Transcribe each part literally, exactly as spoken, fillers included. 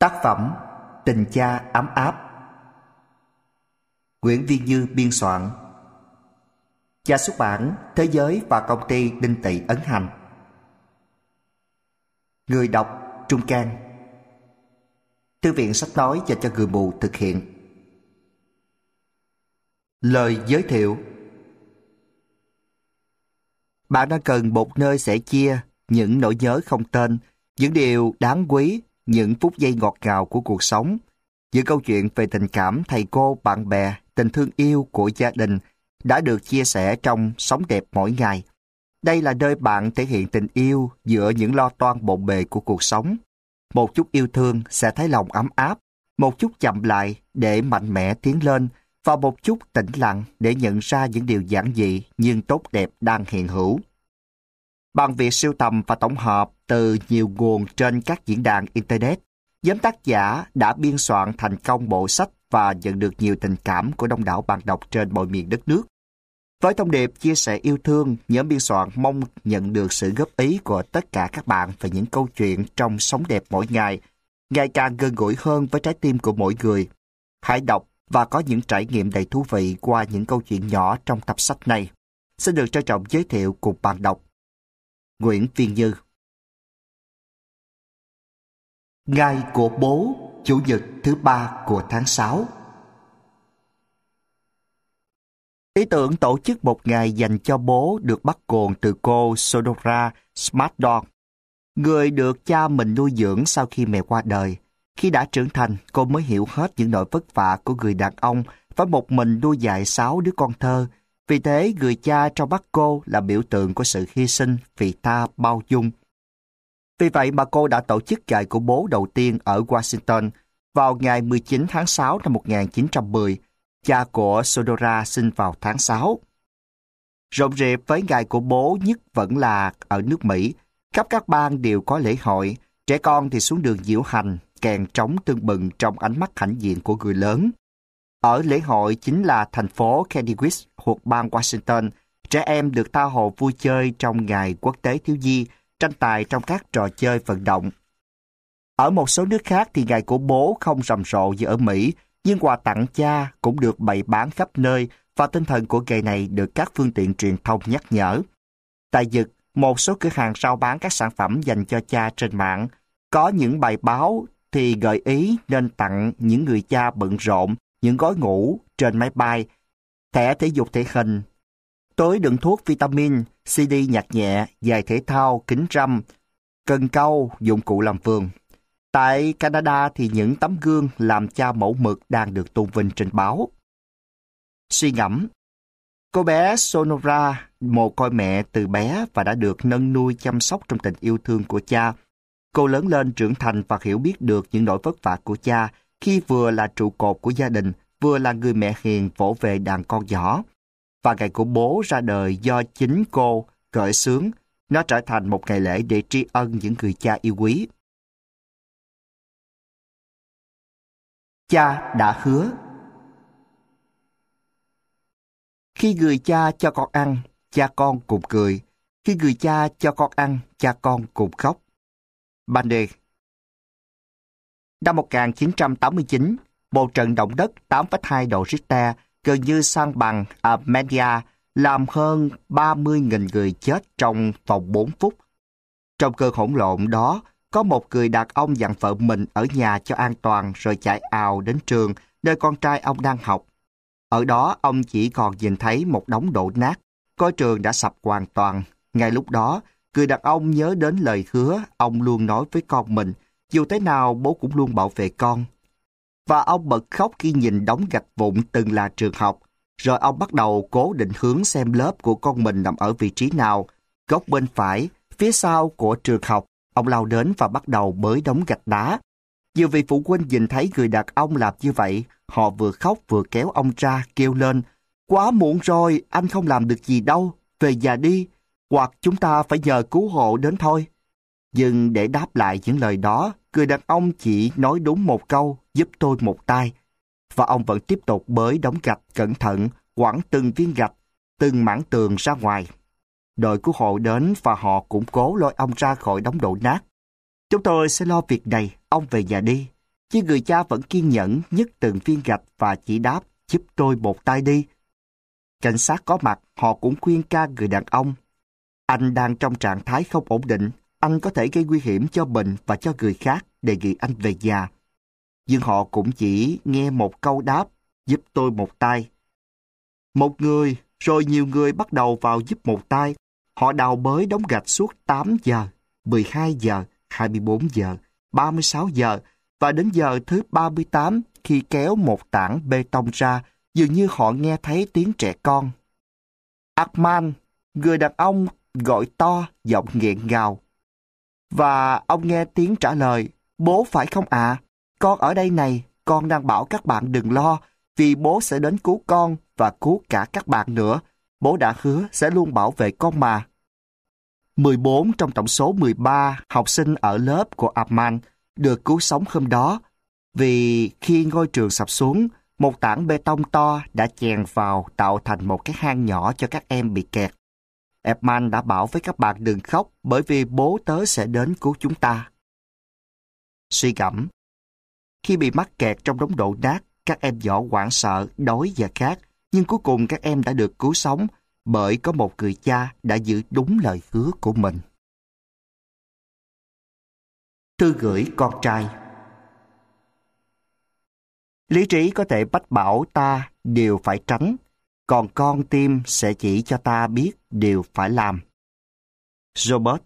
Tác phẩm Tình cha ấm áp, Nguyễn Viên Như biên soạn. Nhà xuất bản Thế Giới và công ty Đinh Tị ấn hành. Người đọc Trung Can. Thư viện sách nói dành cho người mù thực hiện. Lời giới thiệu. Bạn đang cần một nơi sẻ chia những nỗi nhớ không tên, những điều đáng quý, những phút giây ngọt ngào của cuộc sống, những câu chuyện về tình cảm thầy cô, bạn bè, tình thương yêu của gia đình đã được chia sẻ trong Sống Đẹp Mỗi Ngày. Đây là nơi bạn thể hiện tình yêu giữa những lo toan bộn bề của cuộc sống. Một chút yêu thương sẽ thấy lòng ấm áp, một chút chậm lại để mạnh mẽ tiến lên, và một chút tĩnh lặng để nhận ra những điều giản dị nhưng tốt đẹp đang hiện hữu. Bằng việc sưu tầm và tổng hợp từ nhiều nguồn trên các diễn đàn Internet, nhóm tác giả đã biên soạn thành công bộ sách và nhận được nhiều tình cảm của đông đảo bạn đọc trên mọi miền đất nước. Với thông điệp chia sẻ yêu thương, nhóm biên soạn mong nhận được sự góp ý của tất cả các bạn về những câu chuyện trong Sống Đẹp Mỗi Ngày, ngày càng gần gũi hơn với trái tim của mỗi người. Hãy đọc và có những trải nghiệm đầy thú vị qua những câu chuyện nhỏ trong tập sách này. Xin được trân trọng giới thiệu cùng bạn đọc. Nguyễn Viên Như. Ngày của bố, Chủ nhật thứ ba của tháng sáu. Ý tưởng tổ chức một ngày dành cho bố được bắt nguồn từ cô Sonora Smartdog, người được cha mình nuôi dưỡng sau khi mẹ qua đời. Khi đã trưởng thành, cô mới hiểu hết những nỗi vất vả của người đàn ông phải một mình nuôi dạy sáu đứa con thơ. Vì thế, người cha trong mắt cô là biểu tượng của sự hy sinh, vị tha, bao dung. Vì vậy mà cô đã tổ chức ngày của bố đầu tiên ở Washington vào ngày mười chín tháng sáu năm một nghìn chín trăm mười. Cha của Sonora sinh vào tháng sáu. Rộn rịp với ngày của bố nhất vẫn là ở nước Mỹ. Khắp các bang đều có lễ hội, trẻ con thì xuống đường diễu hành, kèn trống tưng bừng trong ánh mắt hãnh diện của người lớn. Ở lễ hội chính là thành phố Kansas thuộc bang Washington, trẻ em được tha hồ vui chơi trong ngày quốc tế thiếu nhi, tranh tài trong các trò chơi vận động. Ở một số nước khác thì ngày của bố không rầm rộ như ở Mỹ, nhưng quà tặng cha cũng được bày bán khắp nơi và tinh thần của ngày này được các phương tiện truyền thông nhắc nhở. Tại Nhật, một số cửa hàng rao bán các sản phẩm dành cho cha trên mạng. Có những bài báo thì gợi ý nên tặng những người cha bận rộn những gói ngủ trên máy bay, thẻ thể dục thể hình, túi đựng thuốc vitamin, xê đê nhạc nhẹ, giày thể thao, kính râm, cần câu, dụng cụ làm vườn. Tại Canada thì những tấm gương làm cha mẫu mực đang được tôn vinh trên báo. Suy ngẫm. Cô bé Sonora mồ côi mẹ từ bé và đã được nâng nuôi chăm sóc trong tình yêu thương của cha. Cô lớn lên trưởng thành và hiểu biết được những nỗi vất vả của cha khi vừa là trụ cột của gia đình, vừa là người mẹ hiền vỗ về đàn con nhỏ. Và ngày của bố ra đời do chính cô khởi xướng, nó trở thành một ngày lễ để tri ân những người cha yêu quý. Cha đã hứa. Khi người cha cho con ăn, cha con cùng cười. Khi người cha cho con ăn, cha con cùng khóc. Bande. Năm một nghìn chín trăm tám mươi chín, một trận động đất tám phẩy hai độ Richter gần như san bằng Armenia làm hơn ba mươi nghìn người chết trong vòng bốn phút. Trong cơn hỗn lộn đó, có một người đàn ông dặn vợ mình ở nhà cho an toàn rồi chạy ào đến trường nơi con trai ông đang học. Ở đó ông chỉ còn nhìn thấy một đống đổ nát, ngôi trường đã sập hoàn toàn. Ngay lúc đó, người đàn ông nhớ đến lời hứa ông luôn nói với con mình, dù thế nào bố cũng luôn bảo vệ con. Và ông bật khóc khi nhìn đống gạch vụn từng là trường học, rồi ông bắt đầu cố định hướng xem lớp của con mình nằm ở vị trí nào, góc bên phải, phía sau của trường học. Ông lao đến và bắt đầu bới đống gạch đá. Nhiều vị phụ huynh nhìn thấy người đàn ông làm như vậy, họ vừa khóc vừa kéo ông ra kêu lên, quá muộn rồi, anh không làm được gì đâu, về nhà đi, hoặc chúng ta phải nhờ cứu hộ đến thôi. Nhưng để đáp lại những lời đó, người đàn ông chỉ nói đúng một câu, giúp tôi một tay. Và ông vẫn tiếp tục bới đống gạch cẩn thận, quẳng từng viên gạch, từng mảng tường ra ngoài. Đội cứu hộ đến và họ cũng cố lôi ông ra khỏi đống đổ nát. Chúng tôi sẽ lo việc này, ông về nhà đi. chứ người cha vẫn kiên nhẫn nhấc từng viên gạch và chỉ đáp, giúp tôi một tay đi. Cảnh sát có mặt, họ cũng khuyên can người đàn ông. Anh đang trong trạng thái không ổn định, anh có thể gây nguy hiểm cho mình và cho người khác, đề nghị anh về nhà. Nhưng họ cũng chỉ nghe một câu đáp, giúp tôi một tay. Một người, rồi nhiều người bắt đầu vào giúp một tay. Họ đào bới đống gạch suốt tám giờ, mười hai giờ, hai mươi bốn giờ, ba mươi sáu giờ, và đến giờ thứ ba mươi tám, khi kéo một tảng bê tông ra, dường như họ nghe thấy tiếng trẻ con. Armand, người đàn ông gọi to, giọng nghẹn ngào. Và ông nghe tiếng trả lời, bố phải không ạ? À? Con ở đây này, con đang bảo các bạn đừng lo, vì bố sẽ đến cứu con và cứu cả các bạn nữa. Bố đã hứa sẽ luôn bảo vệ con mà. mười bốn trong tổng số mười ba học sinh ở lớp của Armand được cứu sống hôm đó, vì khi ngôi trường sập xuống, một tảng bê tông to đã chèn vào tạo thành một cái hang nhỏ cho các em bị kẹt. Armand đã bảo với các bạn đừng khóc bởi vì bố tớ sẽ đến cứu chúng ta. Suy gẫm. Khi bị mắc kẹt trong đống đổ nát, các em nhỏ hoảng sợ, đói và khát, nhưng cuối cùng các em đã được cứu sống bởi có một người cha đã giữ đúng lời hứa của mình. Thư gửi con trai. Lý trí có thể mách bảo ta điều phải tránh, còn con tim sẽ chỉ cho ta biết điều phải làm. Robert.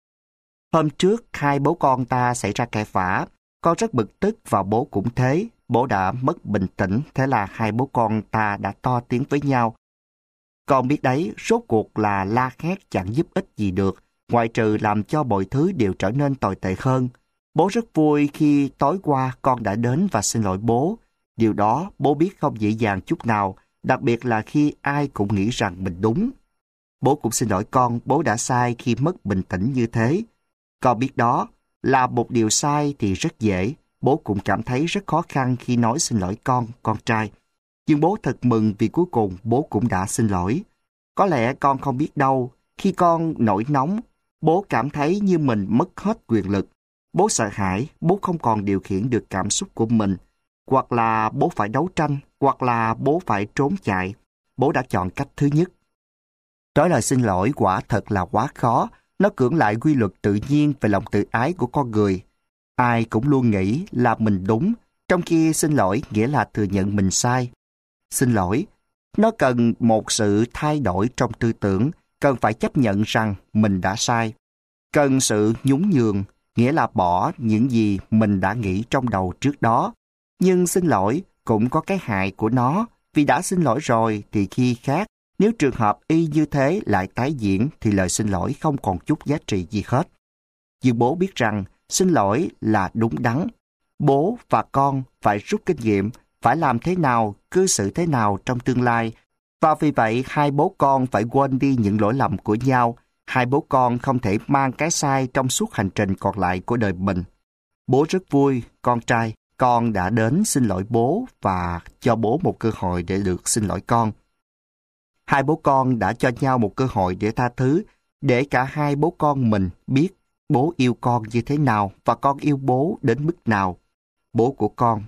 Hôm trước, hai bố con ta xảy ra cãi vã. Con rất bực tức và bố cũng thế. Bố đã mất bình tĩnh, thế là hai bố con ta đã to tiếng với nhau. Con biết đấy, rốt cuộc là la hét chẳng giúp ích gì được, ngoại trừ làm cho mọi thứ đều trở nên tồi tệ hơn. Bố rất vui khi tối qua con đã đến và xin lỗi bố. Điều đó bố biết không dễ dàng chút nào, đặc biệt là khi ai cũng nghĩ rằng mình đúng. Bố cũng xin lỗi con, bố đã sai khi mất bình tĩnh như thế. Con biết đó, là một điều sai thì rất dễ. Bố cũng cảm thấy rất khó khăn khi nói xin lỗi con, con trai. Nhưng bố thật mừng vì cuối cùng bố cũng đã xin lỗi. Có lẽ con không biết đâu, khi con nổi nóng, bố cảm thấy như mình mất hết quyền lực. Bố sợ hãi, bố không còn điều khiển được cảm xúc của mình. Hoặc là bố phải đấu tranh, hoặc là bố phải trốn chạy. Bố đã chọn cách thứ nhất. Nói lời xin lỗi quả thật là quá khó. Nó cưỡng lại quy luật tự nhiên về lòng tự ái của con người. Ai cũng luôn nghĩ là mình đúng, trong khi xin lỗi nghĩa là thừa nhận mình sai. Xin lỗi, nó cần một sự thay đổi trong tư tưởng, cần phải chấp nhận rằng mình đã sai. Cần sự nhún nhường, nghĩa là bỏ những gì mình đã nghĩ trong đầu trước đó. Nhưng xin lỗi cũng có cái hại của nó, vì đã xin lỗi rồi thì khi khác, nếu trường hợp y như thế lại tái diễn thì lời xin lỗi không còn chút giá trị gì hết. Nhưng bố biết rằng xin lỗi là đúng đắn. Bố và con phải rút kinh nghiệm, phải làm thế nào, cư xử thế nào trong tương lai. Và vì vậy, hai bố con phải quên đi những lỗi lầm của nhau. Hai bố con không thể mang cái sai trong suốt hành trình còn lại của đời mình. Bố rất vui, con trai, con đã đến xin lỗi bố và cho bố một cơ hội để được xin lỗi con. Hai bố con đã cho nhau một cơ hội để tha thứ, để cả hai bố con mình biết bố yêu con như thế nào và con yêu bố đến mức nào. Bố của con.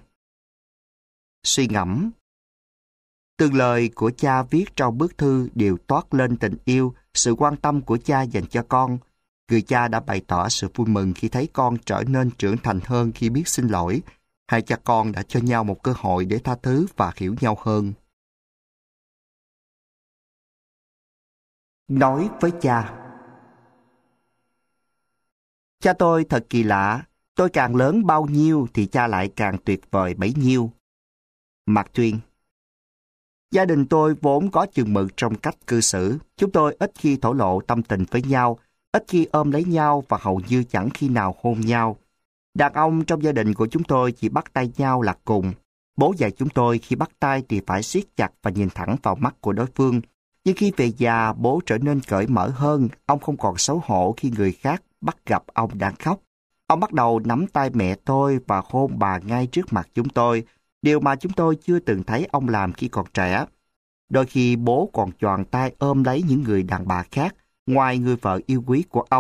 Suy ngẫm. Từng lời của cha viết trong bức thư đều toát lên tình yêu, sự quan tâm của cha dành cho con. Người cha đã bày tỏ sự vui mừng khi thấy con trở nên trưởng thành hơn khi biết xin lỗi. Hai cha con đã cho nhau một cơ hội để tha thứ và hiểu nhau hơn. Nói với cha. Cha tôi thật kỳ lạ, tôi càng lớn bao nhiêu thì cha lại càng tuyệt vời bấy nhiêu. Mark Twain. Gia đình tôi vốn có chừng mực trong cách cư xử. Chúng tôi ít khi thổ lộ tâm tình với nhau, ít khi ôm lấy nhau và hầu như chẳng khi nào hôn nhau. Đàn ông trong gia đình của chúng tôi chỉ bắt tay nhau là cùng. Bố dạy chúng tôi khi bắt tay thì phải siết chặt và nhìn thẳng vào mắt của đối phương. Nhưng khi về già, bố trở nên cởi mở hơn. Ông không còn xấu hổ khi người khác bắt gặp ông đang khóc. Ông bắt đầu nắm tay mẹ tôi và hôn bà ngay trước mặt chúng tôi, điều mà chúng tôi chưa từng thấy ông làm khi còn trẻ. Đôi khi bố còn choàng tay ôm lấy những người đàn bà khác, ngoài người vợ yêu quý của ông.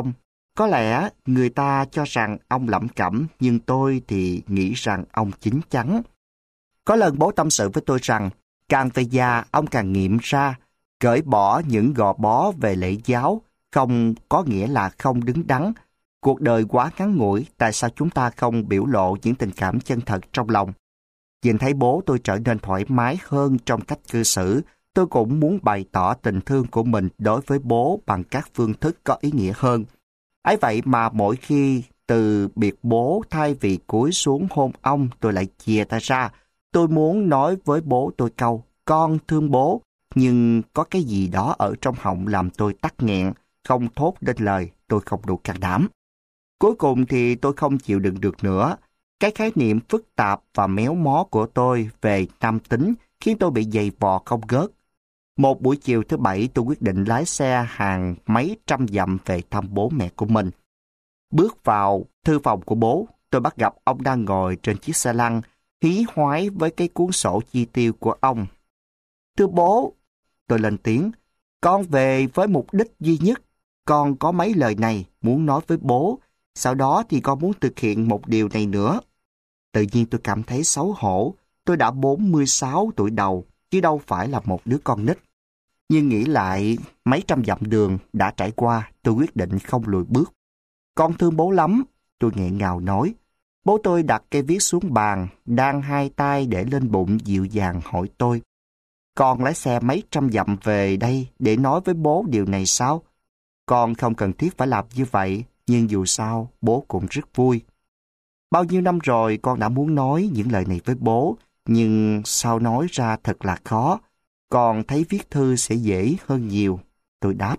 Có lẽ người ta cho rằng ông lẩm cẩm, nhưng tôi thì nghĩ rằng ông chín chắn. Có lần bố tâm sự với tôi rằng, càng về già ông càng nghiệm ra, cởi bỏ những gò bó về lễ giáo không có nghĩa là không đứng đắn. Cuộc đời quá ngắn ngủi, tại sao chúng ta không biểu lộ những tình cảm chân thật trong lòng? Nhìn thấy bố tôi trở nên thoải mái hơn trong cách cư xử, tôi cũng muốn bày tỏ tình thương của mình đối với bố bằng các phương thức có ý nghĩa hơn. Ấy vậy mà mỗi khi từ biệt bố, thay vì cúi xuống hôn ông, tôi lại chìa tay ra. Tôi muốn nói với bố tôi câu, con thương bố, nhưng có cái gì đó ở trong họng làm tôi tắc nghẹn, không thốt nên lời, tôi không đủ can đảm. Cuối cùng thì tôi không chịu đựng được nữa. Cái khái niệm phức tạp và méo mó của tôi về nam tính khiến tôi bị dày vò không ngớt. Một buổi chiều thứ bảy, tôi quyết định lái xe hàng mấy trăm dặm về thăm bố mẹ của mình. Bước vào thư phòng của bố, tôi bắt gặp ông đang ngồi trên chiếc xe lăn, hí hoái với cái cuốn sổ chi tiêu của ông. Thưa bố, tôi lên tiếng, con về với mục đích duy nhất. Con có mấy lời này muốn nói với bố, sau đó thì con muốn thực hiện một điều này nữa. Tự nhiên tôi cảm thấy xấu hổ, tôi đã bốn mươi sáu tuổi đầu, chứ đâu phải là một đứa con nít. Nhưng nghĩ lại mấy trăm dặm đường đã trải qua, tôi quyết định không lùi bước. Con thương bố lắm, tôi nghẹn ngào nói. Bố tôi đặt cây viết xuống bàn, đang hai tay để lên bụng dịu dàng hỏi tôi. Con lái xe mấy trăm dặm về đây để nói với bố điều này sao? Con không cần thiết phải làm như vậy, nhưng dù sao bố cũng rất vui. Bao nhiêu năm rồi con đã muốn nói những lời này với bố, nhưng sao nói ra thật là khó. Con thấy viết thư sẽ dễ hơn nhiều, tôi đáp.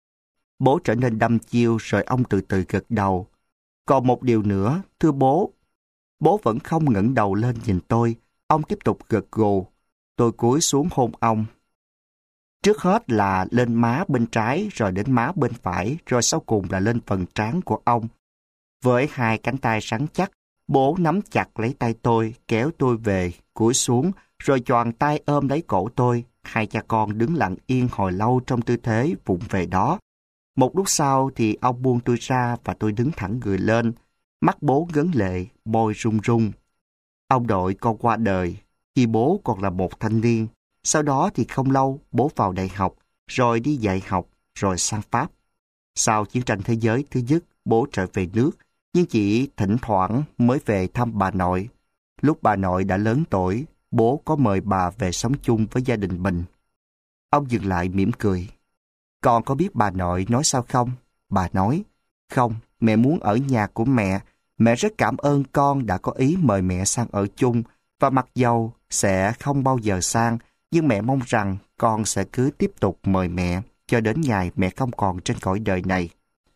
Bố trở nên đăm chiêu rồi ông từ từ gật đầu. Còn một điều nữa, thưa bố. Bố vẫn không ngẩng đầu lên nhìn tôi, ông tiếp tục gật gù. Tôi cúi xuống hôn ông. Trước hết là lên má bên trái, rồi đến má bên phải, rồi sau cùng là lên phần trán của ông. Với hai cánh tay rắn chắc, bố nắm chặt lấy tay tôi, kéo tôi về, cúi xuống, rồi choàng tay ôm lấy cổ tôi. Hai cha con đứng lặng yên hồi lâu trong tư thế vụng về đó. Một lúc sau thì ông buông tôi ra và tôi đứng thẳng người lên. Mắt bố ngấn lệ, môi run run. Ông nội con qua đời khi bố còn là một thanh niên. Sau đó thì không lâu bố vào đại học, rồi đi dạy học, rồi sang Pháp. Sau chiến tranh thế giới thứ nhất, bố trở về nước, nhưng chỉ thỉnh thoảng mới về thăm bà nội. Lúc bà nội đã lớn tuổi, bố có mời bà về sống chung với gia đình mình. Ông dừng lại mỉm cười. Con có biết bà nội nói sao không? Bà nói, không, mẹ muốn ở nhà của mẹ. Mẹ rất cảm ơn con đã có ý mời mẹ sang ở chung, và mặc dầu sẽ không bao giờ sang, nhưng mẹ mong rằng con sẽ cứ tiếp tục mời mẹ cho đến ngày mẹ không còn trên cõi đời này.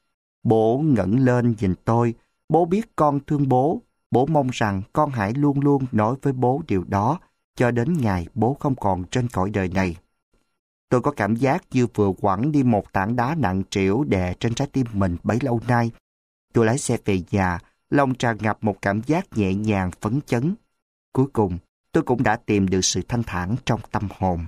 Bố ngẩng lên nhìn tôi. Bố biết con thương bố. Bố mong rằng con hãy luôn luôn nói với bố điều đó cho đến ngày bố không còn trên cõi đời này. Tôi có cảm giác như vừa quẳng đi một tảng đá nặng trĩu đè trên trái tim mình bấy lâu nay. Tôi lái xe về nhà, lòng tràn ngập một cảm giác nhẹ nhàng phấn chấn. Cuối cùng, tôi cũng đã tìm được sự thanh thản trong tâm hồn.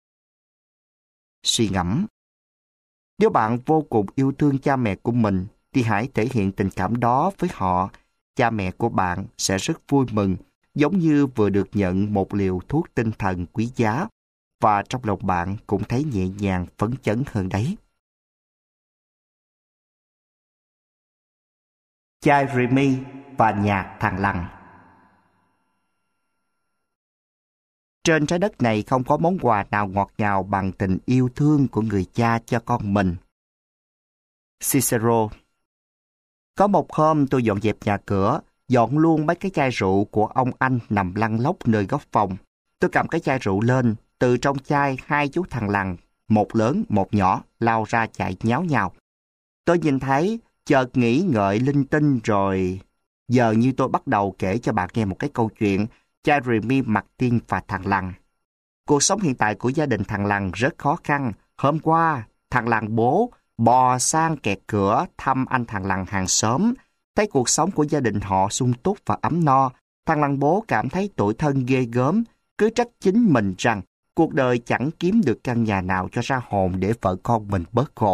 Suy ngẫm. Nếu bạn vô cùng yêu thương cha mẹ của mình, thì hãy thể hiện tình cảm đó với họ. Cha mẹ của bạn sẽ rất vui mừng, giống như vừa được nhận một liều thuốc tinh thần quý giá, và trong lòng bạn cũng thấy nhẹ nhàng phấn chấn hơn đấy. Chai Remy và nhạc thằng lằn. Trên trái đất này không có món quà nào ngọt ngào bằng tình yêu thương của người cha cho con mình. Cicero. Có một hôm tôi dọn dẹp nhà cửa, dọn luôn mấy cái chai rượu của ông anh nằm lăn lóc nơi góc phòng. Tôi cầm cái chai rượu lên, từ trong chai hai chú thằng lằn, một lớn một nhỏ, lao ra chạy nháo nhào. Tôi nhìn thấy, chợt nghĩ ngợi linh tinh rồi. Giờ như tôi bắt đầu kể cho bạn nghe một cái câu chuyện Jeremy Martin và thằng lằn. Cuộc sống hiện tại của gia đình thằng lằn rất khó khăn. Hôm qua, thằng lằn bố bò sang kẹt cửa thăm anh thằng lằn hàng xóm. Thấy cuộc sống của gia đình họ sung túc và ấm no, thằng lằn bố cảm thấy tủi thân ghê gớm, cứ trách chính mình rằng cuộc đời chẳng kiếm được căn nhà nào cho ra hồn để vợ con mình bớt khổ.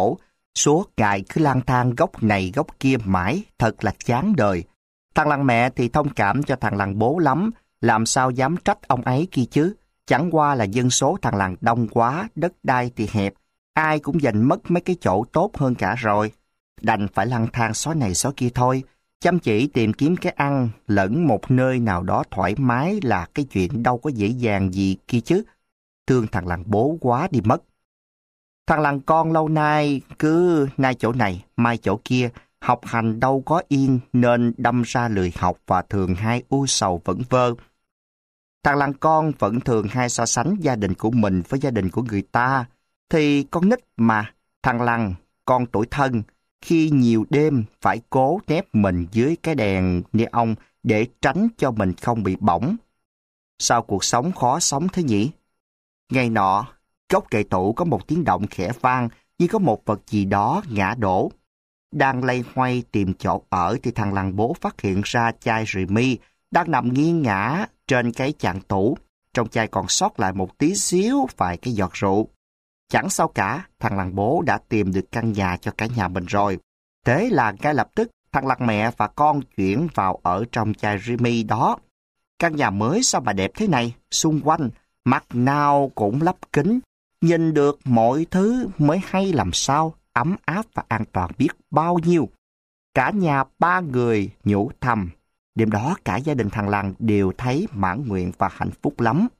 Suốt ngày cứ lang thang góc này góc kia mãi, thật là chán đời. Thằng làng mẹ thì thông cảm cho thằng làng bố lắm, làm sao dám trách ông ấy kia chứ. Chẳng qua là dân số thằng làng đông quá, đất đai thì hẹp, ai cũng giành mất mấy cái chỗ tốt hơn cả rồi. Đành phải lang thang xó này xó kia thôi, chăm chỉ tìm kiếm cái ăn, lẫn một nơi nào đó thoải mái là cái chuyện đâu có dễ dàng gì kia chứ. Thương thằng làng bố quá đi mất. Thằng làng con lâu nay cứ nay chỗ này, mai chỗ kia, học hành đâu có yên nên đâm ra lười học và thường hay u sầu vẩn vơ. Thằng làng con vẫn thường hay so sánh gia đình của mình với gia đình của người ta. Thì con nít mà, thằng làng, con tuổi thân, khi nhiều đêm phải cố nép mình dưới cái đèn neon để tránh cho mình không bị bỏng. Sao cuộc sống khó sống thế nhỉ? Ngày nọ, gốc kệ tủ có một tiếng động khẽ vang như có một vật gì đó ngã đổ. Đang loay hoay tìm chỗ ở thì thằng làng bố phát hiện ra chai Remy đang nằm nghiêng ngã trên cái chạn tủ. Trong chai còn sót lại một tí xíu vài cái giọt rượu. Chẳng sao cả, thằng làng bố đã tìm được căn nhà cho cả nhà mình rồi. Thế là ngay lập tức, thằng làng mẹ và con chuyển vào ở trong chai Remy đó. Căn nhà mới sao mà đẹp thế này, xung quanh, mặt nào cũng lắp kính. Nhìn được mọi thứ mới hay làm sao, ấm áp và an toàn biết bao nhiêu. Cả nhà ba người nhủ thầm. Đêm đó cả gia đình thằng làng đều thấy mãn nguyện và hạnh phúc lắm.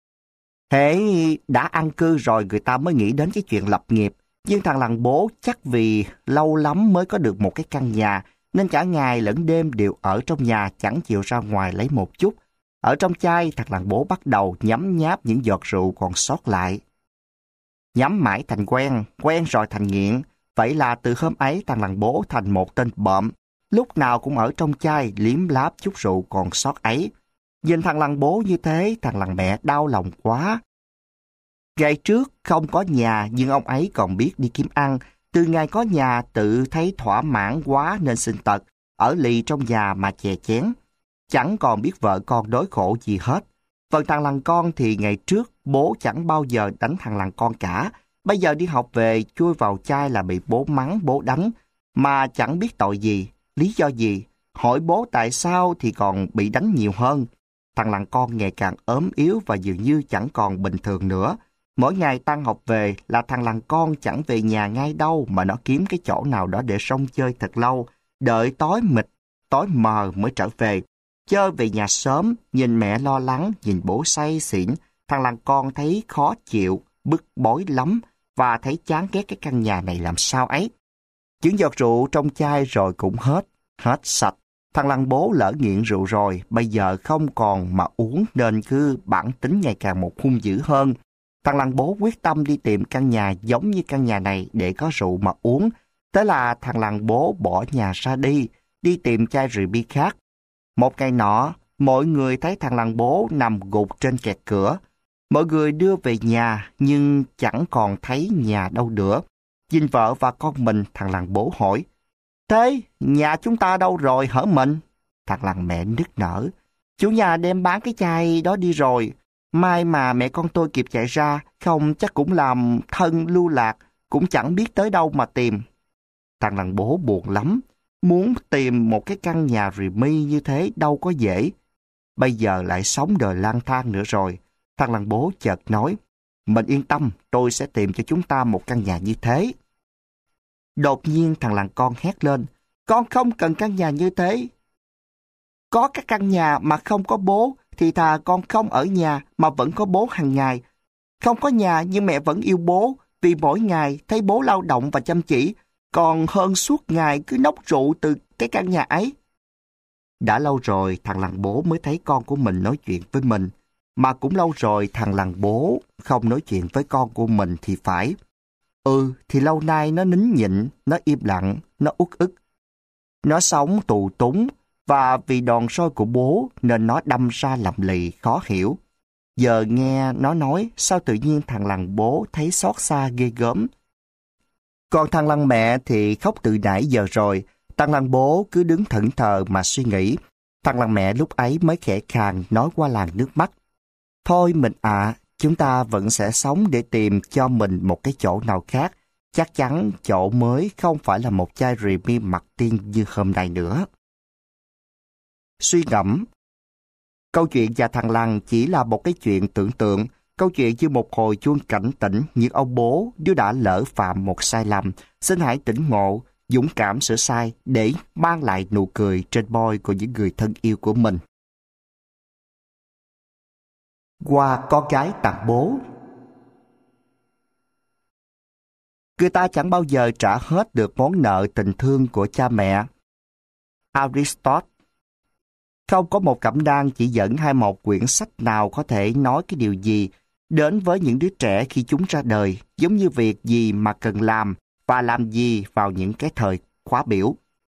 Hễ đã an cư rồi người ta mới nghĩ đến cái chuyện lập nghiệp. Nhưng thằng làng bố chắc vì lâu lắm mới có được một cái căn nhà, nên cả ngày lẫn đêm đều ở trong nhà chẳng chịu ra ngoài lấy một chút. Ở trong chai, thằng làng bố bắt đầu nhấm nháp những giọt rượu còn sót lại. Nhắm mãi thành quen, quen rồi thành nghiện. Vậy là từ hôm ấy thằng làng bố thành một tên bợm. Lúc nào cũng ở trong chai liếm láp chút rượu còn sót ấy. Nhìn thằng làng bố như thế, thằng làng mẹ đau lòng quá. Ngày trước không có nhà nhưng ông ấy còn biết đi kiếm ăn. Từ ngày có nhà tự thấy thỏa mãn quá nên sinh tật. Ở lì trong nhà mà chè chén. Chẳng còn biết vợ con đối khổ gì hết. Phần thằng làng con thì ngày trước bố chẳng bao giờ đánh thằng làng con cả. Bây giờ đi học về chui vào chai là bị bố mắng bố đánh. Mà chẳng biết tội gì, lý do gì. Hỏi bố tại sao thì còn bị đánh nhiều hơn. Thằng làng con ngày càng ốm yếu và dường như chẳng còn bình thường nữa. Mỗi ngày tan học về là thằng làng con chẳng về nhà ngay đâu mà nó kiếm cái chỗ nào đó để sông chơi thật lâu. Đợi tối mịt, tối mờ mới trở về. Chơi về nhà sớm, nhìn mẹ lo lắng, nhìn bố say xỉn. Thằng làng con thấy khó chịu, bức bối lắm và thấy chán ghét cái căn nhà này làm sao ấy. Những giọt rượu trong chai rồi cũng hết, hết sạch. Thằng làng bố lỡ nghiện rượu rồi, bây giờ không còn mà uống nên cứ bản tính ngày càng một hung dữ hơn. Thằng làng bố quyết tâm đi tìm căn nhà giống như căn nhà này để có rượu mà uống. Thế là thằng làng bố bỏ nhà ra đi, đi tìm chai rượu bia khác. Một ngày nọ, mọi người thấy thằng làng bố nằm gục trên kẹt cửa. Mọi người đưa về nhà nhưng chẳng còn thấy nhà đâu nữa. Nhìn vợ và con mình, thằng làng bố hỏi, thế nhà chúng ta đâu rồi hả mình? Thằng làng mẹ nức nở, chủ nhà đem bán cái chai đó đi rồi. Mai mà mẹ con tôi kịp chạy ra, không chắc cũng làm thân lưu lạc, cũng chẳng biết tới đâu mà tìm. Thằng làng bố buồn lắm, muốn tìm một cái căn nhà Remy như thế đâu có dễ. Bây giờ lại sống đời lang thang nữa rồi. Thằng làng bố chợt nói, mình yên tâm, tôi sẽ tìm cho chúng ta một căn nhà như thế. Đột nhiên thằng làng con hét lên, con không cần căn nhà như thế. Có các căn nhà mà không có bố, thì thà con không ở nhà mà vẫn có bố hàng ngày. Không có nhà nhưng mẹ vẫn yêu bố, vì mỗi ngày thấy bố lao động và chăm chỉ, còn hơn suốt ngày cứ nốc rượu từ cái căn nhà ấy. Đã lâu rồi thằng làng bố mới thấy con của mình nói chuyện với mình, mà cũng lâu rồi thằng làng bố không nói chuyện với con của mình thì phải. Ừ, thì lâu nay nó nín nhịn, nó im lặng, nó uất ức. Nó sống tù túng, và vì đòn roi của bố nên nó đâm ra lầm lì, khó hiểu. Giờ nghe nó nói, sao tự nhiên thằng làng bố thấy xót xa ghê gớm. Còn thằng làng mẹ thì khóc từ nãy giờ rồi, thằng làng bố cứ đứng thẫn thờ mà suy nghĩ. Thằng làng mẹ lúc ấy mới khẽ khàng nói qua làn nước mắt. Thôi mình ạ, à, chúng ta vẫn sẽ sống để tìm cho mình một cái chỗ nào khác, Chắc chắn chỗ mới không phải là một chai Remy Martin như hôm nay nữa. Suy ngẫm. Câu chuyện và thằng Lằn chỉ là một cái chuyện tưởng tượng, câu chuyện như một hồi chuông cảnh tỉnh những ông bố nếu đã lỡ phạm một sai lầm. Xin hãy tỉnh ngộ, dũng cảm sửa sai để mang lại nụ cười trên môi của những người thân yêu của mình. Quà con gái tặng bố. Người ta chẳng bao giờ trả hết được món nợ tình thương của cha mẹ. Aristotle. Không có một cẩm nang chỉ dẫn hay một quyển sách nào có thể nói cái điều gì đến với những đứa trẻ khi chúng ra đời, giống như việc gì mà cần làm và làm gì vào những cái thời khóa biểu.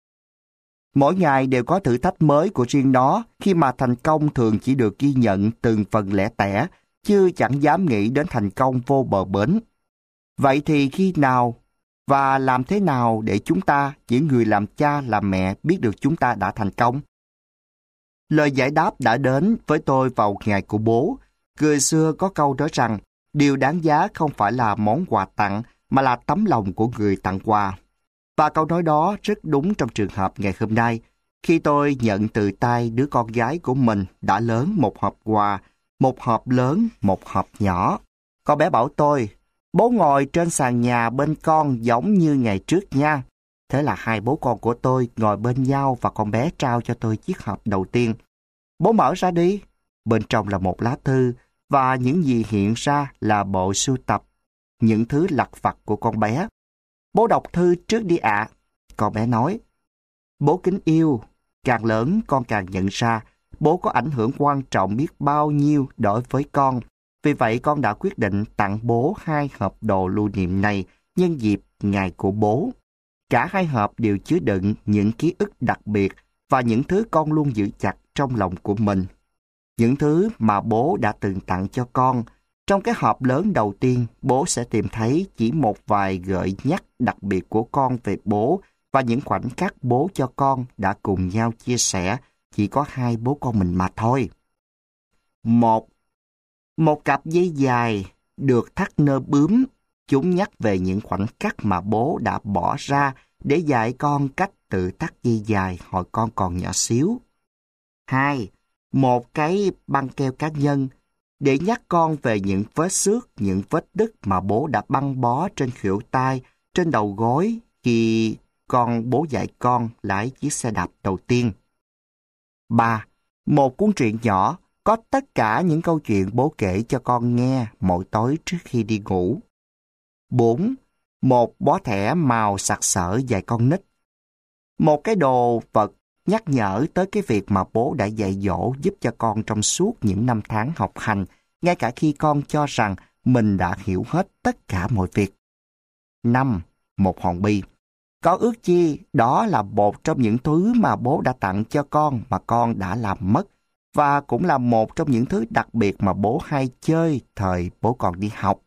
Mỗi ngày đều có thử thách mới của riêng nó, khi mà thành công thường chỉ được ghi nhận từng phần lẻ tẻ, chứ chẳng dám nghĩ đến thành công vô bờ bến. Vậy thì khi nào và làm thế nào để chúng ta, những người làm cha làm mẹ, biết được chúng ta đã thành công? Lời giải đáp đã đến với tôi vào ngày của bố. Người xưa có câu nói rằng, điều đáng giá không phải là món quà tặng, mà là tấm lòng của người tặng quà. Và câu nói đó rất đúng trong trường hợp ngày hôm nay, khi tôi nhận từ tay đứa con gái của mình đã lớn một hộp quà, một hộp lớn, một hộp nhỏ. Con bé bảo tôi, bố ngồi trên sàn nhà bên con giống như ngày trước nha. Thế là hai bố con của tôi ngồi bên nhau và con bé trao cho tôi chiếc hộp đầu tiên. Bố mở ra đi. Bên trong là một lá thư và những gì hiện ra là bộ sưu tập những thứ lặt vặt của con bé. Bố đọc thư trước đi ạ. À. Con bé nói, bố kính yêu, càng lớn con càng nhận ra bố có ảnh hưởng quan trọng biết bao nhiêu đối với con. Vì vậy con đã quyết định tặng bố hai hộp đồ lưu niệm này nhân dịp ngày của bố. Cả hai hộp đều chứa đựng những ký ức đặc biệt và những thứ con luôn giữ chặt trong lòng của mình. Những thứ mà bố đã từng tặng cho con. Trong cái hộp lớn đầu tiên, bố sẽ tìm thấy chỉ một vài gợi nhắc đặc biệt của con về bố và những khoảnh khắc bố cho con đã cùng nhau chia sẻ, chỉ có hai bố con mình mà thôi. Một, một cặp dây dài được thắt nơ bướm. Chúng nhắc về những khoảnh khắc mà bố đã bỏ ra để dạy con cách tự thắt dây dài hồi con còn nhỏ xíu. Hai, một cái băng keo cá nhân để nhắc con về những vết xước, những vết đứt mà bố đã băng bó trên khuỷu tay, trên đầu gối khi con bố dạy con lái chiếc xe đạp đầu tiên. Ba, một cuốn truyện nhỏ có tất cả những câu chuyện bố kể cho con nghe mỗi tối trước khi đi ngủ. Bốn, một bó thẻ màu sặc sỡ dạy con nít. Một cái đồ vật nhắc nhở tới cái việc mà bố đã dạy dỗ giúp cho con trong suốt những năm tháng học hành, ngay cả khi con cho rằng mình đã hiểu hết tất cả mọi việc. Năm, một hòn bi. Có ước chi đó là một trong những thứ mà bố đã tặng cho con mà con đã làm mất, và cũng là một trong những thứ đặc biệt mà bố hay chơi thời bố còn đi học.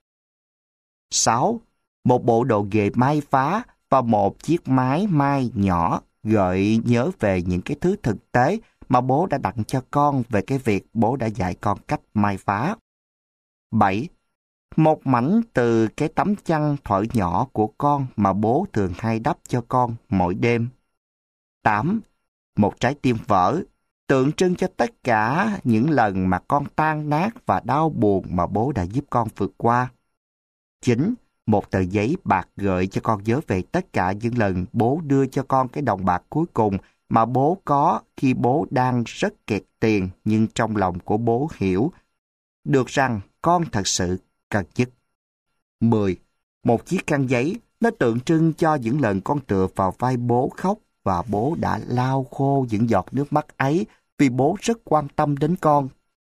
Sáu, một bộ đồ nghề may vá và một chiếc máy may nhỏ gợi nhớ về những cái thứ thực tế mà bố đã tặng cho con về cái việc bố đã dạy con cách may vá. Bảy, một mảnh từ cái tấm chăn thổi nhỏ của con mà bố thường hay đắp cho con mỗi đêm. Tám, một trái tim vỡ, tượng trưng cho tất cả những lần mà con tan nát và đau buồn mà bố đã giúp con vượt qua. Chín, một tờ giấy bạc gợi cho con nhớ về tất cả những lần bố đưa cho con cái đồng bạc cuối cùng mà bố có khi bố đang rất kẹt tiền, nhưng trong lòng của bố hiểu được rằng con thật sự cần nhất. Mười, một chiếc khăn giấy, nó tượng trưng cho những lần con tựa vào vai bố khóc và bố đã lau khô những giọt nước mắt ấy vì bố rất quan tâm đến con.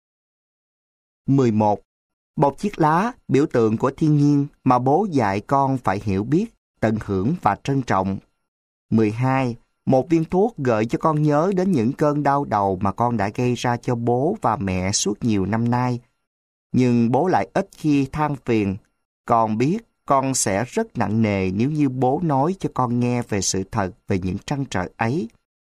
Mười một, một chiếc lá, biểu tượng của thiên nhiên mà bố dạy con phải hiểu biết, tận hưởng và trân trọng. Mười hai, một viên thuốc gợi cho con nhớ đến những cơn đau đầu mà con đã gây ra cho bố và mẹ suốt nhiều năm nay. Nhưng bố lại ít khi than phiền. Con biết con sẽ rất nặng nề nếu như bố nói cho con nghe về sự thật về những trăn trở ấy.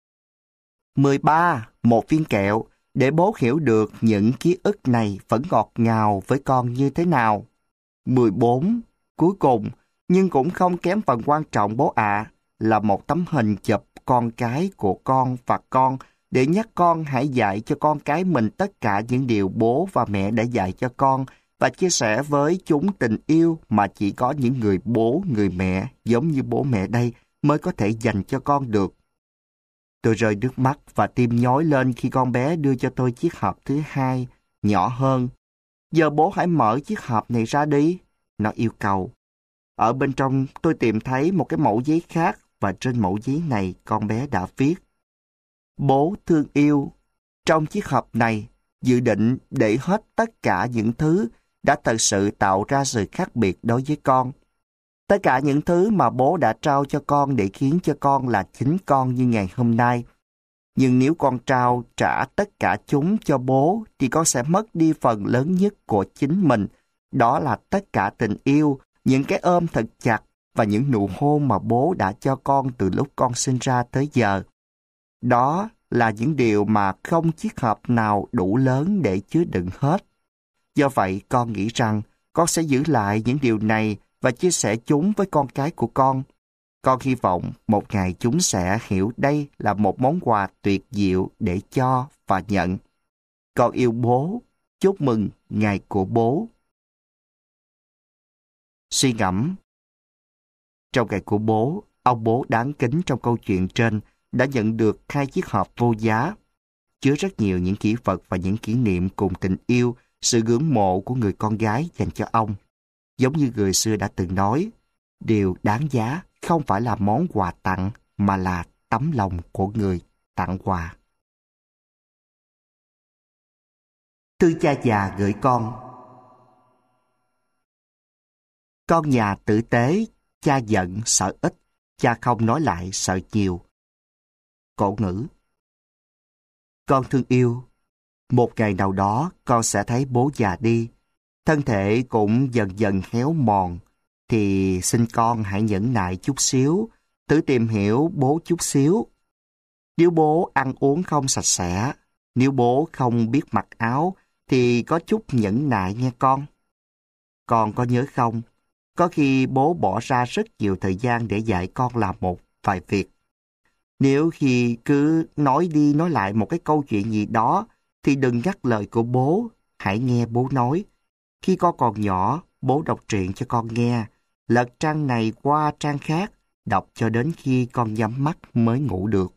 Mười ba, một viên kẹo, để bố hiểu được những ký ức này vẫn ngọt ngào với con như thế nào. Mười bốn, cuối cùng, Nhưng cũng không kém phần quan trọng bố ạ, là một tấm hình chụp con cái của con và con để nhắc con hãy dạy cho con cái mình tất cả những điều bố và mẹ đã dạy cho con và chia sẻ với chúng tình yêu mà chỉ có những người bố, người mẹ giống như bố mẹ đây mới có thể dành cho con được. Tôi rơi nước mắt và tim nhói lên khi con bé đưa cho tôi chiếc hộp thứ hai, nhỏ hơn. Giờ bố hãy mở chiếc hộp này ra đi, nó yêu cầu. Ở bên trong tôi tìm thấy một cái mẩu giấy khác và trên mẩu giấy này con bé đã viết: Bố thương yêu, trong chiếc hộp này dự định để hết tất cả những thứ đã thật sự tạo ra sự khác biệt đối với con. Tất cả những thứ mà bố đã trao cho con để khiến cho con là chính con như ngày hôm nay. Nhưng nếu con trao trả tất cả chúng cho bố thì con sẽ mất đi phần lớn nhất của chính mình. Đó là tất cả tình yêu, những cái ôm thật chặt và những nụ hôn mà bố đã cho con từ lúc con sinh ra tới giờ. Đó là những điều mà không chiếc hộp nào đủ lớn để chứa đựng hết. Do vậy, con nghĩ rằng con sẽ giữ lại những điều này và chia sẻ chúng với con cái của con. Con hy vọng một ngày chúng sẽ hiểu đây là một món quà tuyệt diệu để cho và nhận. Con yêu bố, chúc mừng ngày của bố. Suy ngẫm. Trong ngày của bố, ông bố đáng kính trong câu chuyện trên đã nhận được hai chiếc hộp vô giá, chứa rất nhiều những kỷ vật và những kỷ niệm cùng tình yêu, sự ngưỡng mộ của người con gái dành cho ông. Giống như người xưa đã từng nói, điều đáng giá không phải là món quà tặng mà là tấm lòng của người tặng quà. Thư cha già gửi con. Con nhà tử tế, cha giận sợ ít, cha không nói lại sợ nhiều. Cổ ngữ. Con thương yêu, một ngày nào đó con sẽ thấy bố già đi, thân thể cũng dần dần héo mòn, thì xin con hãy nhẫn nại chút xíu, thử tìm hiểu bố chút xíu. Nếu bố ăn uống không sạch sẽ, nếu bố không biết mặc áo, thì có chút nhẫn nại nghe con. Con có nhớ không, có khi bố bỏ ra rất nhiều thời gian để dạy con làm một vài việc. Nếu khi cứ nói đi nói lại một cái câu chuyện gì đó, thì đừng ngắt lời của bố, hãy nghe bố nói. Khi con còn nhỏ, bố đọc truyện cho con nghe, lật trang này qua trang khác, đọc cho đến khi con nhắm mắt mới ngủ được.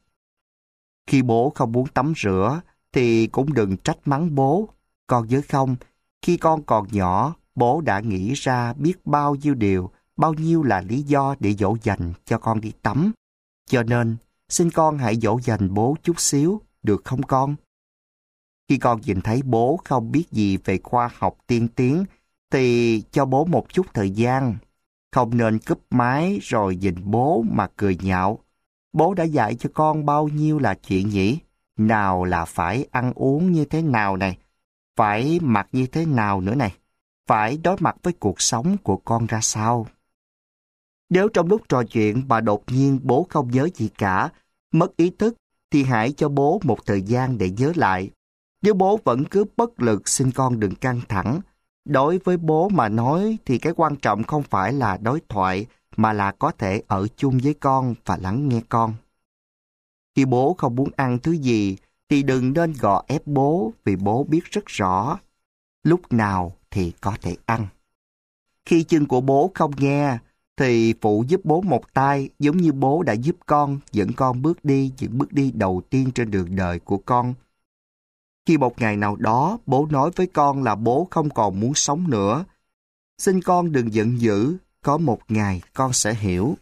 Khi bố không muốn tắm rửa, thì cũng đừng trách mắng bố. Con nhớ không, khi con còn nhỏ, bố đã nghĩ ra biết bao nhiêu điều, bao nhiêu là lý do để dỗ dành cho con đi tắm. Cho nên, xin con hãy dỗ dành bố chút xíu, được không con? Khi con nhìn thấy bố không biết gì về khoa học tiên tiến, thì cho bố một chút thời gian. Không nên cúp máy rồi nhìn bố mà cười nhạo. Bố đã dạy cho con bao nhiêu là chuyện nhỉ? Nào là phải ăn uống như thế nào này, phải mặc như thế nào nữa này, phải đối mặt với cuộc sống của con ra sao. Nếu trong lúc trò chuyện mà đột nhiên bố không nhớ gì cả, mất ý thức, thì hãy cho bố một thời gian để nhớ lại. Nếu bố vẫn cứ bất lực, xin con đừng căng thẳng. Đối với bố mà nói thì cái quan trọng không phải là đối thoại, mà là có thể ở chung với con và lắng nghe con. Khi bố không muốn ăn thứ gì, thì đừng nên gò ép bố, vì bố biết rất rõ lúc nào thì có thể ăn. Khi chân của bố không nghe, thì phụ giúp bố một tay, giống như bố đã giúp con, dẫn con bước đi những bước đi đầu tiên trên đường đời của con. Khi một ngày nào đó bố nói với con là bố không còn muốn sống nữa, xin con đừng giận dữ, có một ngày con sẽ hiểu.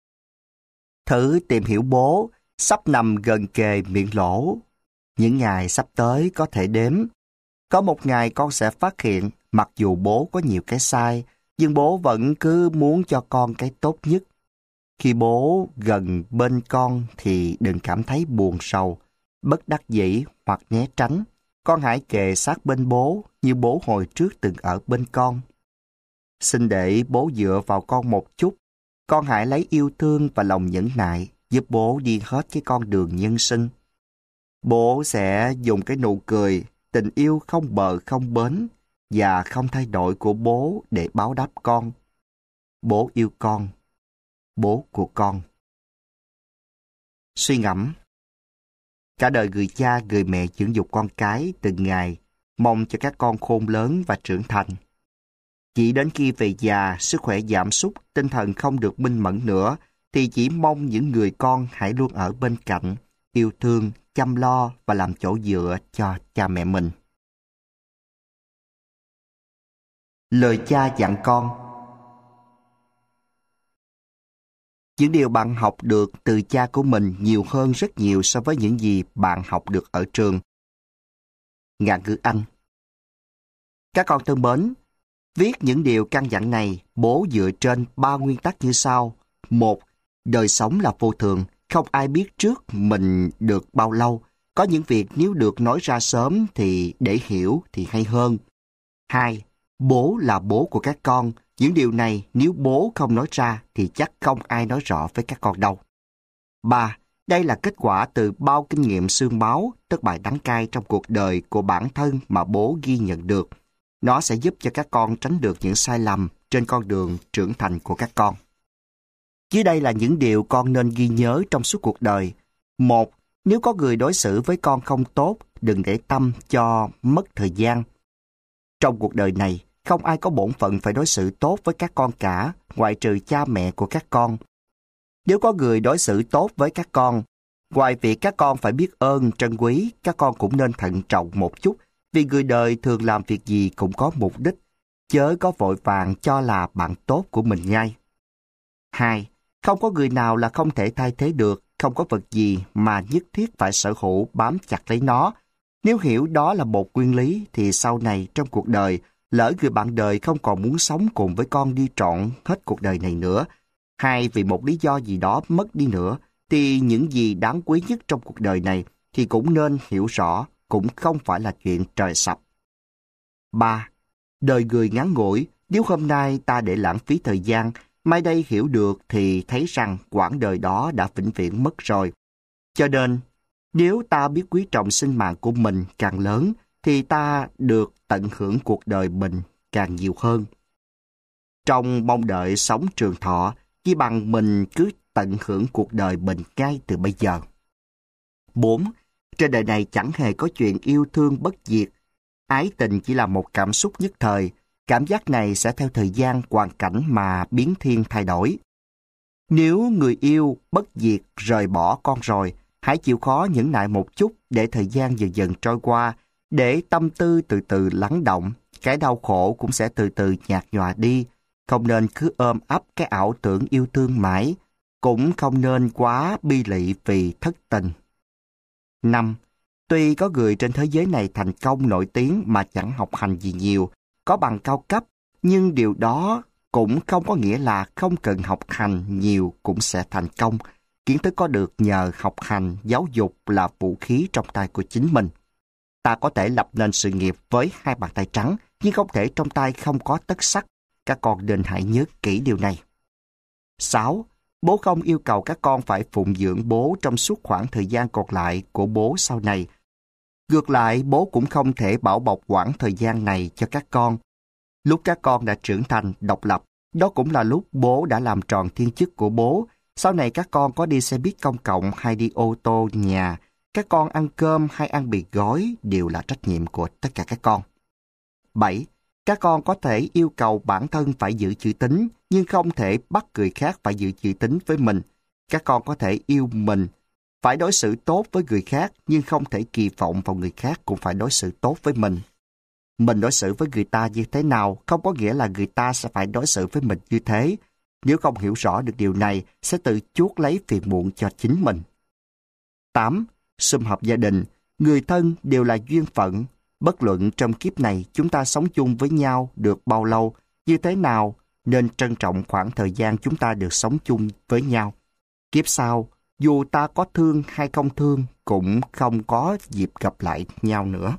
Thử tìm hiểu bố, sắp nằm gần kề miệng lỗ. Những ngày sắp tới có thể đếm. Có một ngày con sẽ phát hiện, mặc dù bố có nhiều cái sai, nhưng bố vẫn cứ muốn cho con cái tốt nhất. Khi bố gần bên con thì đừng cảm thấy buồn sầu, bất đắc dĩ hoặc né tránh. Con hãy kề sát bên bố như bố hồi trước từng ở bên con. Xin để bố dựa vào con một chút. Con hãy lấy yêu thương và lòng nhẫn nại giúp bố đi hết cái con đường nhân sinh. Bố sẽ dùng cái nụ cười, tình yêu không bờ không bến và không thay đổi của bố để báo đáp con. bố yêu con, bố của con. Suy ngẫm. Cả đời người cha, người mẹ dưỡng dục con cái từng ngày, mong cho các con khôn lớn và trưởng thành. Chỉ đến khi về già, sức khỏe giảm sút, tinh thần không được minh mẫn nữa, thì chỉ mong những người con hãy luôn ở bên cạnh, yêu thương, chăm lo và làm chỗ dựa cho cha mẹ mình. Lời cha dặn con. Những điều bạn học được từ cha của mình nhiều hơn rất nhiều so với những gì bạn học được ở trường. Ngạn ngữ Anh. Các con thân mến, viết những điều căn dặn này, bố dựa trên ba nguyên tắc như sau. Một, đời sống là vô thường, không ai biết trước mình được bao lâu. Có những việc nếu được nói ra sớm thì để hiểu thì hay hơn. Hai, bố là bố của các con. Những điều này nếu bố không nói ra thì chắc không ai nói rõ với các con đâu. Ba, đây là kết quả từ bao kinh nghiệm xương máu, tức bài đắng cay trong cuộc đời của bản thân mà bố ghi nhận được. Nó sẽ giúp cho các con tránh được những sai lầm trên con đường trưởng thành của các con. Dưới đây là những điều con nên ghi nhớ trong suốt cuộc đời. Một, nếu có người đối xử với con không tốt, đừng để tâm cho mất thời gian. Trong cuộc đời này, không ai có bổn phận phải đối xử tốt với các con cả, ngoại trừ cha mẹ của các con. Nếu có người đối xử tốt với các con, ngoài việc các con phải biết ơn, trân quý, các con cũng nên thận trọng một chút, vì người đời thường làm việc gì cũng có mục đích, chớ có vội vàng cho là bạn tốt của mình ngay. Hai, không có người nào là không thể thay thế được, không có vật gì mà nhất thiết phải sở hữu bám chặt lấy nó. Nếu hiểu đó là một nguyên lý, thì sau này trong cuộc đời, lỡ người bạn đời không còn muốn sống cùng với con đi trọn hết cuộc đời này nữa, hay vì một lý do gì đó mất đi nữa, thì những gì đáng quý nhất trong cuộc đời này thì cũng nên hiểu rõ, cũng không phải là chuyện trời sập. Ba, đời người ngắn ngủi, nếu hôm nay ta để lãng phí thời gian, mai đây hiểu được thì thấy rằng quãng đời đó đã vĩnh viễn mất rồi. Cho nên, nếu ta biết quý trọng sinh mạng của mình càng lớn, thì ta được tận hưởng cuộc đời mình càng nhiều hơn. Trong mong đợi sống trường thọ, chỉ bằng mình cứ tận hưởng cuộc đời mình ngay từ bây giờ. Bốn, trên đời này chẳng hề có chuyện yêu thương bất diệt. Ái tình chỉ là một cảm xúc nhất thời. Cảm giác này sẽ theo thời gian, hoàn cảnh mà biến thiên thay đổi. Nếu người yêu bất diệt rời bỏ con rồi, hãy chịu khó nhẫn nại một chút để thời gian dần dần trôi qua, để tâm tư từ từ lắng động, cái đau khổ cũng sẽ từ từ nhạt nhòa đi. Không nên cứ ôm ấp cái ảo tưởng yêu thương mãi, cũng không nên quá bi lụy vì thất tình. Năm, tuy có người trên thế giới này thành công nổi tiếng mà chẳng học hành gì nhiều, có bằng cao cấp, nhưng điều đó cũng không có nghĩa là không cần học hành nhiều cũng sẽ thành công. Kiến thức có được nhờ học hành, giáo dục là vũ khí trong tay của chính mình. Ta có thể lập nên sự nghiệp với hai bàn tay trắng, nhưng không thể trong tay không có tất sắt. Các con nên hãy nhớ kỹ điều này. Sáu, bố không yêu cầu các con phải phụng dưỡng bố trong suốt khoảng thời gian còn lại của bố sau này. Ngược lại, bố cũng không thể bảo bọc quãng thời gian này cho các con. Lúc các con đã trưởng thành, độc lập, đó cũng là lúc bố đã làm tròn thiên chức của bố. Sau này các con có đi xe buýt công cộng hay đi ô tô nhà, các con ăn cơm hay ăn mì gói đều là trách nhiệm của tất cả các con. Bảy, các con có thể yêu cầu bản thân phải giữ chữ tín, nhưng không thể bắt người khác phải giữ chữ tín với mình. Các con có thể yêu mình, phải đối xử tốt với người khác, nhưng không thể kỳ vọng vào người khác cũng phải đối xử tốt với mình. Mình đối xử với người ta như thế nào không có nghĩa là người ta sẽ phải đối xử với mình như thế. Nếu không hiểu rõ được điều này, sẽ tự chuốc lấy phiền muộn cho chính mình. Tám. Sum họp gia đình, người thân đều là duyên phận. Bất luận trong kiếp này chúng ta sống chung với nhau được bao lâu, như thế nào, nên trân trọng khoảng thời gian chúng ta được sống chung với nhau. Kiếp sau, dù ta có thương hay không thương, cũng không có dịp gặp lại nhau nữa.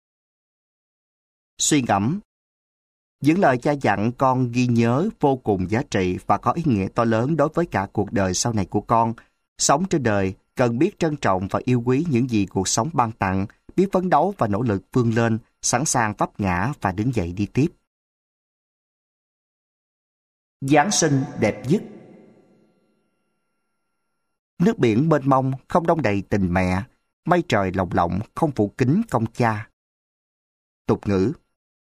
Suy ngẫm. Những lời cha dặn con ghi nhớ vô cùng giá trị và có ý nghĩa to lớn đối với cả cuộc đời sau này của con. Sống trên đời, cần biết trân trọng và yêu quý những gì cuộc sống ban tặng, biết phấn đấu và nỗ lực vươn lên, sẵn sàng vấp ngã và đứng dậy đi tiếp. Giáng sinh đẹp nhất. Nước biển mênh mông không đong đầy tình mẹ, mây trời lồng lộng không phủ kín công cha. Tục ngữ.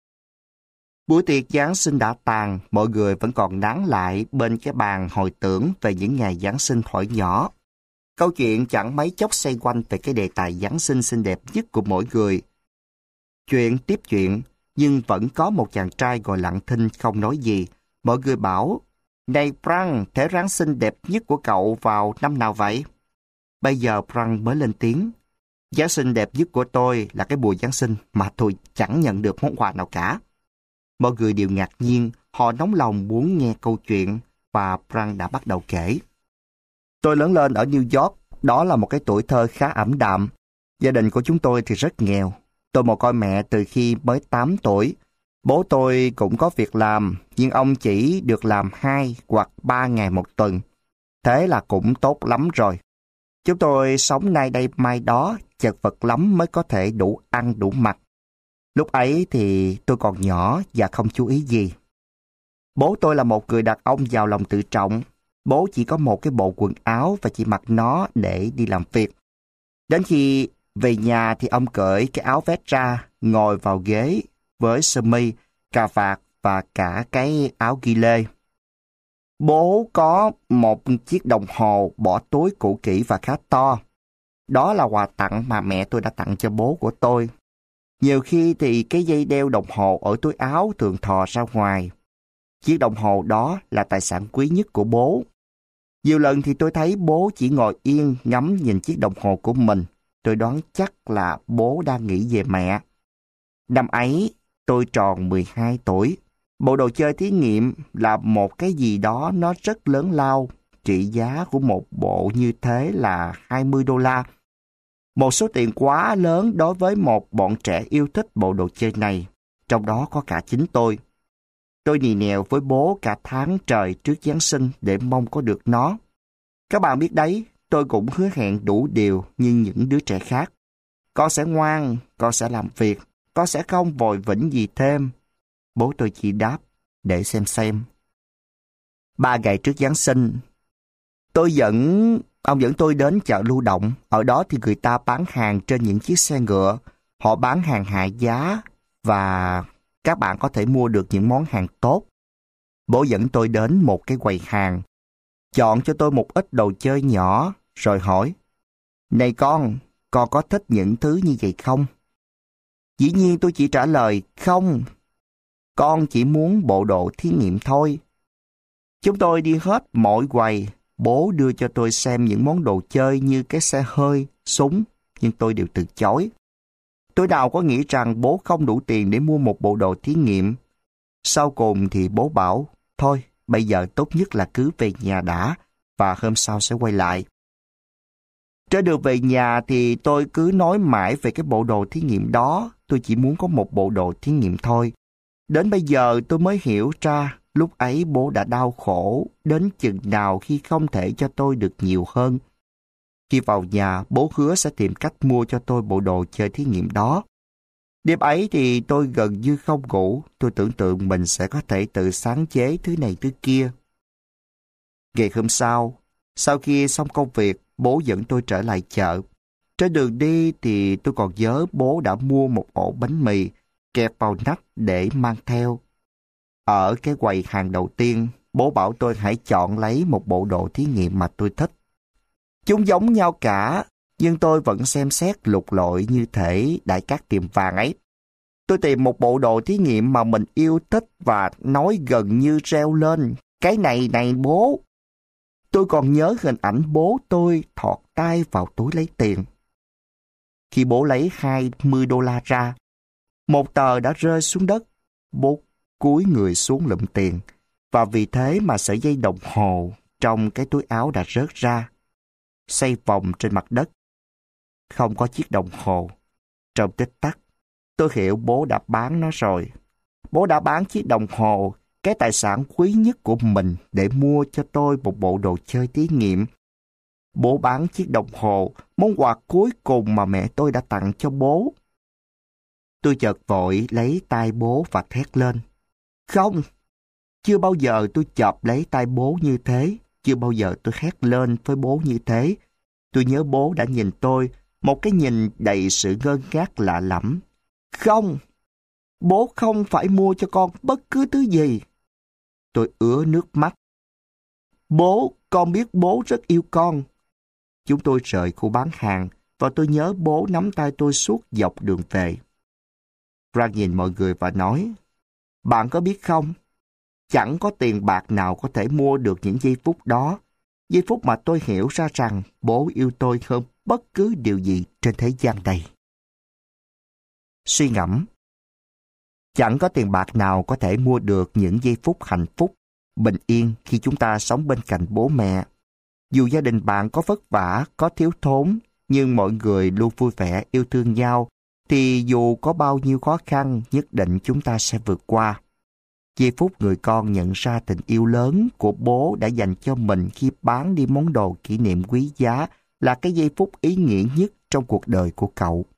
Buổi tiệc Giáng sinh đã tàn, mọi người vẫn còn nán lại bên cái bàn hồi tưởng về những ngày Giáng sinh thuở nhỏ. Câu chuyện chẳng mấy chốc xoay quanh về cái đề tài Giáng sinh xinh đẹp nhất của mỗi người. Chuyện tiếp chuyện, nhưng vẫn có một chàng trai ngồi lặng thinh không nói gì. Mọi người bảo, này Frank, thế Giáng sinh đẹp nhất của cậu vào năm nào vậy? Bây giờ Frank mới lên tiếng. Giáng sinh đẹp nhất của tôi là cái buổi Giáng sinh mà tôi chẳng nhận được món quà nào cả. Mọi người đều ngạc nhiên, họ nóng lòng muốn nghe câu chuyện và Frank đã bắt đầu kể. Tôi lớn lên ở New York, đó là một cái tuổi thơ khá ảm đạm. Gia đình của chúng tôi thì rất nghèo. Tôi mồ côi mẹ từ khi mới tám tuổi. Bố tôi cũng có việc làm, nhưng ông chỉ được làm hai hoặc ba ngày một tuần. Thế là cũng tốt lắm rồi. Chúng tôi sống nay đây mai đó, chật vật lắm mới có thể đủ ăn đủ mặc. Lúc ấy thì tôi còn nhỏ và không chú ý gì. Bố tôi là một người đàn ông giàu lòng tự trọng. Bố chỉ có một cái bộ quần áo và chỉ mặc nó để đi làm việc. Đến khi về nhà thì ông cởi cái áo vest ra, ngồi vào ghế với sơ mi, cà vạt và cả cái áo ghi lê. Bố có một chiếc đồng hồ bỏ túi cũ kỹ và khá to. Đó là quà tặng mà mẹ tôi đã tặng cho bố của tôi. Nhiều khi thì cái dây đeo đồng hồ ở túi áo thường thò ra ngoài. Chiếc đồng hồ đó là tài sản quý nhất của bố. Nhiều lần thì tôi thấy bố chỉ ngồi yên ngắm nhìn chiếc đồng hồ của mình. Tôi đoán chắc là bố đang nghĩ về mẹ. Năm ấy, tôi tròn mười hai tuổi. Bộ đồ chơi thí nghiệm là một cái gì đó nó rất lớn lao. Trị giá của một bộ như thế là hai mươi đô la. Một số tiền quá lớn đối với một bọn trẻ yêu thích bộ đồ chơi này. Trong đó có cả chính tôi. Tôi nì nèo với bố cả tháng trời trước Giáng sinh để mong có được nó. Các bạn biết đấy, tôi cũng hứa hẹn đủ điều như những đứa trẻ khác. Con sẽ ngoan, con sẽ làm việc, con sẽ không vội vĩnh gì thêm. Bố tôi chỉ đáp, để xem xem. Ba ngày trước Giáng sinh, tôi dẫn, ông dẫn tôi đến chợ lưu động. Ở đó thì người ta bán hàng trên những chiếc xe ngựa. Họ bán hàng hạ giá và các bạn có thể mua được những món hàng tốt. Bố dẫn tôi đến một cái quầy hàng, chọn cho tôi một ít đồ chơi nhỏ, rồi hỏi, này con, con có thích những thứ như vậy không? Dĩ nhiên tôi chỉ trả lời, không, con chỉ muốn bộ đồ thí nghiệm thôi. Chúng tôi đi hết mọi quầy, bố đưa cho tôi xem những món đồ chơi như cái xe hơi, súng, nhưng tôi đều từ chối. Tôi nào có nghĩ rằng bố không đủ tiền để mua một bộ đồ thí nghiệm. Sau cùng thì bố bảo, thôi, bây giờ tốt nhất là cứ về nhà đã, và hôm sau sẽ quay lại. Trên đường về nhà thì tôi cứ nói mãi về cái bộ đồ thí nghiệm đó. Tôi chỉ muốn có một bộ đồ thí nghiệm thôi. Đến bây giờ tôi mới hiểu ra lúc ấy bố đã đau khổ đến chừng nào khi không thể cho tôi được nhiều hơn. Khi vào nhà, bố hứa sẽ tìm cách mua cho tôi bộ đồ chơi thí nghiệm đó. Đêm ấy thì tôi gần như không ngủ. Tôi tưởng tượng mình sẽ có thể tự sáng chế thứ này thứ kia. Ngày hôm sau, sau khi xong công việc, bố dẫn tôi trở lại chợ. Trên đường đi thì tôi còn nhớ bố đã mua một ổ bánh mì kẹp vào nách để mang theo. Ở cái quầy hàng đầu tiên, bố bảo tôi hãy chọn lấy một bộ đồ thí nghiệm mà tôi thích. Chúng giống nhau cả, nhưng tôi vẫn xem xét lục lọi như thể đại cát tiệm vàng ấy. Tôi tìm một bộ đồ thí nghiệm mà mình yêu thích và nói gần như reo lên, cái này này bố. Tôi còn nhớ hình ảnh bố tôi thọt tay vào túi lấy tiền. Khi bố lấy hai mươi đô la ra, một tờ đã rơi xuống đất. Bố cúi người xuống lụm tiền, và vì thế mà sợi dây đồng hồ trong cái túi áo đã rớt ra, xoay vòng trên mặt đất. Không có chiếc đồng hồ. Trong tích tắc, tôi hiểu bố đã bán nó rồi. Bố đã bán chiếc đồng hồ, cái tài sản quý nhất của mình, để mua cho tôi một bộ đồ chơi thí nghiệm. Bố bán chiếc đồng hồ, món quà cuối cùng mà mẹ tôi đã tặng cho bố. Tôi chợt vội lấy tay bố và thét lên. Không, Chưa bao giờ tôi chộp lấy tay bố như thế. Chưa bao giờ tôi hét lên với bố như thế. Tôi nhớ bố đã nhìn tôi, một cái nhìn đầy sự ngơ ngác lạ lẫm. Không, bố không phải mua cho con bất cứ thứ gì. Tôi ứa nước mắt. Bố, con biết bố rất yêu con. Chúng tôi rời khu bán hàng và tôi nhớ bố nắm tay tôi suốt dọc đường về. Frank nhìn mọi người và nói, bạn có biết không, chẳng có tiền bạc nào có thể mua được những giây phút đó. Giây phút mà tôi hiểu ra rằng bố yêu tôi hơn bất cứ điều gì trên thế gian này. Suy ngẫm. Chẳng có tiền bạc nào có thể mua được những giây phút hạnh phúc, bình yên khi chúng ta sống bên cạnh bố mẹ. Dù gia đình bạn có vất vả, có thiếu thốn, nhưng mọi người luôn vui vẻ yêu thương nhau, thì dù có bao nhiêu khó khăn, nhất định chúng ta sẽ vượt qua. Giây phút người con nhận ra tình yêu lớn của bố đã dành cho mình khi bán đi món đồ kỷ niệm quý giá là cái giây phút ý nghĩa nhất trong cuộc đời của cậu.